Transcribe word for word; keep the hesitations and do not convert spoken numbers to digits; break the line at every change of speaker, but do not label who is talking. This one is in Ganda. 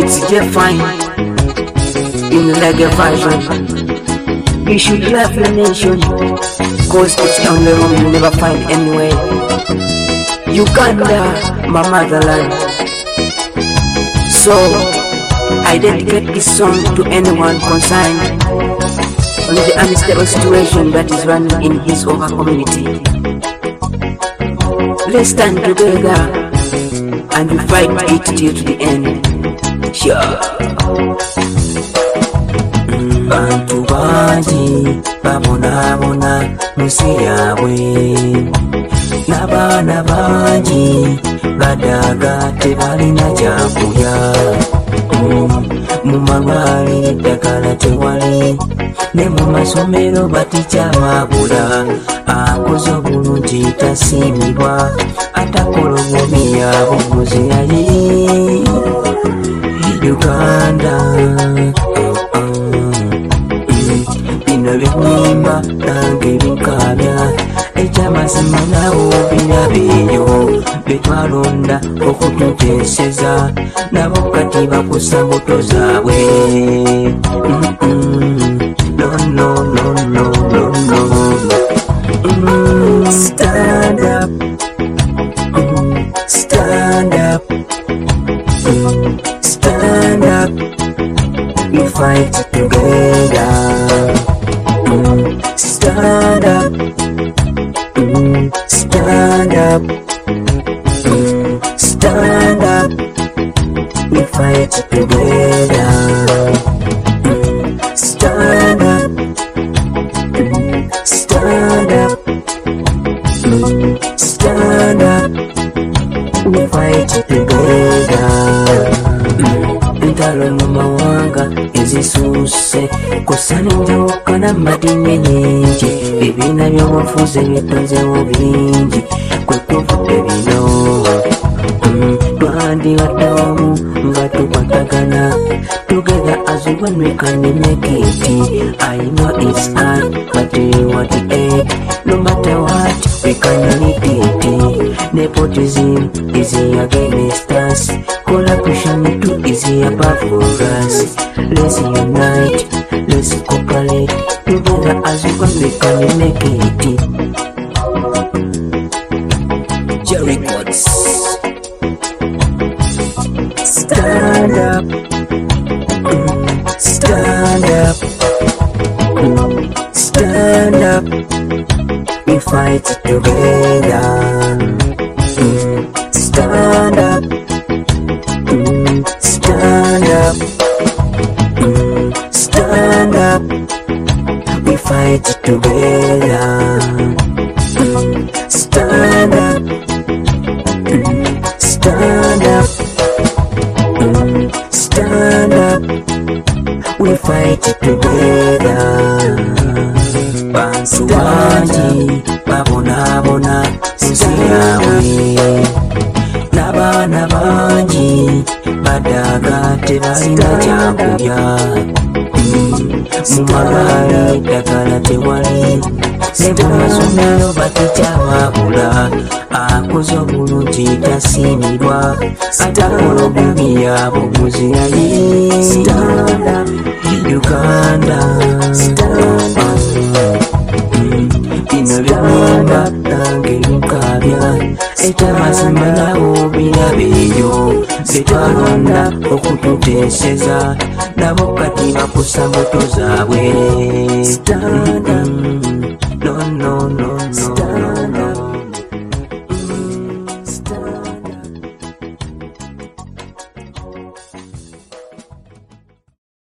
it's just fine in reggae version. You should love your nation, cause it's the only room you never find anywhere. Uganda, my motherland. So I dedicate this song to anyone concerned on the unstable situation that is running in his or her community. Let's stand together and we fight it till to the end. Sure.
Bantu bangi babonabona musi yaabwe, n'abaana bangi badaga tebalina kyakulya. Mu malwaliro eddagala tewali, ne mu masomero batica babula. Akoze obulungi tasiimibwa, atakola obubi yabuguzi yali. Uganda bino by'ennyimba nange bikaabya, ekyamazima nabo birabeeyo, betwalonda okututeeseza nabo kati bakusa mbuto zaabwe. No, no, no, no, no, no. Mm, stand up, mm, stand up, mm, stand up, we fight together. Mm, stand up, mm, stand up, mm, stand up, we fight together. Mm, stand up, mm, stand up, mm, stand up, we fight together. Entalo mu mawanga ezisuuse, kusana enjawuka n'amadini nyingi, ebibiina by'obufuzi ebitonzeewo bingi, kwe kuvudde bino. Twandibadde wamu nga tukwatagana, together as one we can make it. I know it's hard, but what it is, no matter what, we can make it. Nepotism is against us, collaboration too is above us. Let's unite, let's cooperate, together as one we can make it. Jerry Watts. Stand up, mm, stand up, mm, stand up, we fight together. Mm, stand up, mm, stand up, mm, stand up, we fight together. Mm, stand up, mm, stand up, stand up, we fight together. Bantu bangi babonabona nsi yaabwe, n'abaana bangi badaga tebalina kyakulya. Mu malwaliro eddagala tewali, ne mu masomero batica babula. Akoze obulungi tasiimibwa, atakola obubi yabuguzi yali. Uganda bino by'ennyimba nange bikaabya, ekyamazima nabo birabeeyo, betwalonda okututeeseza nabo kati bakusa mbuto zaabwe.